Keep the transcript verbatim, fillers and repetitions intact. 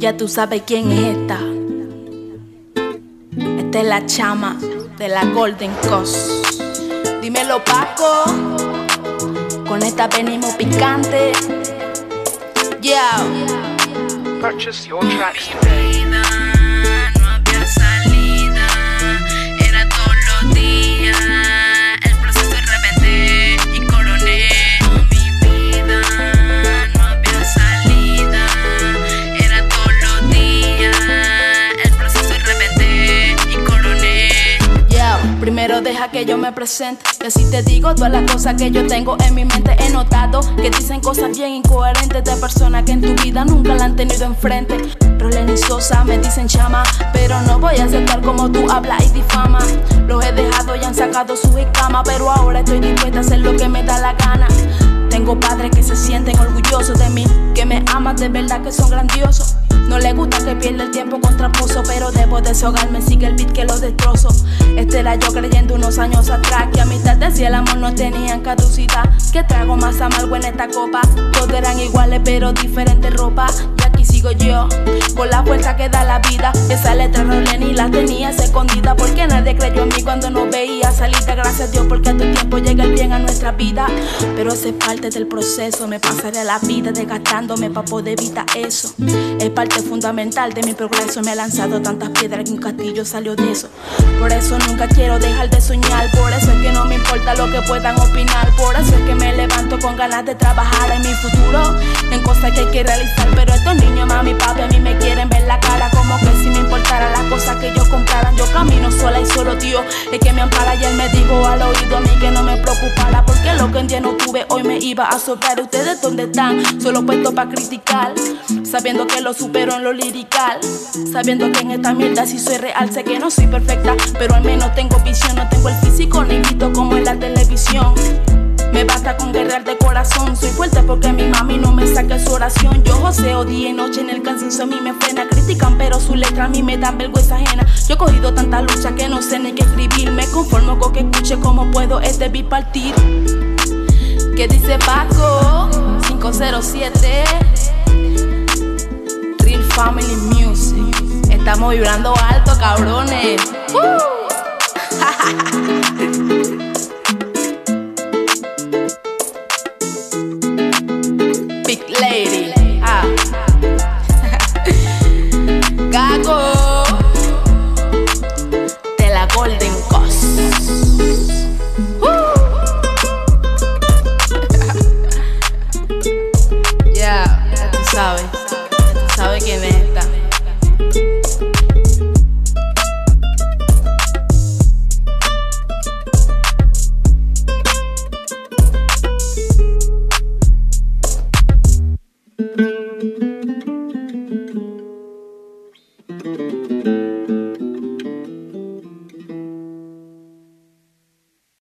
Ya tú sabes quién es esta. Esta es la chama de la Golden Coast. Dímelo, Paco. Con esta venimos picante. Yeah. Purchase your tracks today. No había salida, era todos los días. El proceso reventé y coroné. Mi vida no había salida, era todos los días. El proceso reventé y coroné. Yeah. Primero deja que yo me presente, que si te digo todas las cosas que yo tengo en mi mente. He notado que dicen cosas bien incoherentes de personas que en tu vida nunca la han tenido enfrente. Rolén y Sosa me dicen chama, pero no voy a aceptar como tú hablas y difamas. Los he dejado y han sacado sus escamas, pero ahora estoy dispuesta a hacer lo que me da la gana. Tengo padres que se sienten orgullosos de mí, que me aman de verdad, que son grandiosos. No les gusta que pierda el tiempo con tramposo, pero debo deshogarme, sigue el beat que lo destrozo. Este era yo creyendo unos años atrás, que a mitad de si el amor no tenían caducidad. Que trago más amargo en esta copa, todos eran iguales pero diferente ropa. Y aquí sigo yo, con la fuerza que da la vida. Esa letra Rolén y la tenía escondida, porque nadie creyó en mí cuando no veía salida. Gracias a Dios porque a tu tiempo llega el bien a nuestra vida, pero ese es parte del proceso. Me pasaré la vida desgastándome para poder evitar eso. Es parte fundamental de mi progreso. Me he lanzado tantas piedras que un castillo salió de eso. Por eso nunca quiero dejar de soñar, por eso es que no me importa lo que puedan opinar. Por eso es que me levanto con ganas de trabajar en mi futuro, en cosas que hay que realizar. Pero estos niños, mami, papi, a mí me quieren ver la cara, como que si me importara las cosas que ellos compraran. Yo camino sola y solo Dios es que me ampara. Y él me dijo al oído a mí que no me preocupara, porque lo que un día no tuve hoy me iba a sobrar. ¿Ustedes dónde están? Solo puestos para criticar, sabiendo que lo supero en lo lirical, sabiendo que en esta mierda sí soy real. Sé que no soy perfecta, pero al menos tengo visión. No tengo el físico ni visto como en la televisión. Me basta con guerrear de corazón. Soy fuerte porque mi mami no me saca su oración. Yo joseo día y noche en el cansancio, a mí me frena. Critican pero sus letras a mí me dan vergüenza ajena. Yo he cogido tanta lucha que no sé ni qué escribir. Me conformo con que escuche cómo puedo este beat partir. ¿Qué dice Paco? cinco cero siete Real Family Music. Estamos vibrando alto, cabrones. ¡Uh! Big Lady, ah. Gago de la Golden Coast. uh. Yeah, ya tú sabes.